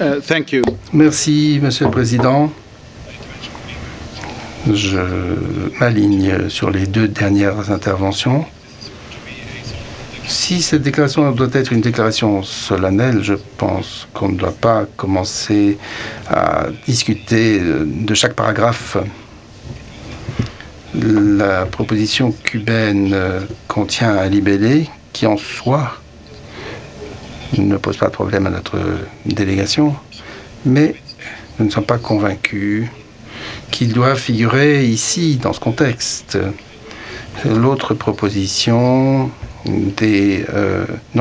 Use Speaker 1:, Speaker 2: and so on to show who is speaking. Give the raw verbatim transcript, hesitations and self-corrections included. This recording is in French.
Speaker 1: Uh, thank you.
Speaker 2: Merci, Monsieur le Président. Je m'aligne sur les deux dernières interventions. Si cette déclaration doit être une déclaration solennelle, je pense qu'on ne doit pas commencer à discuter de chaque paragraphe. La proposition cubaine contient un libellé qui, en soi, ne pose pas de problème à notre délégation, mais nous ne sommes pas convaincus qu'il doit figurer ici, dans ce contexte. L'autre proposition des euh,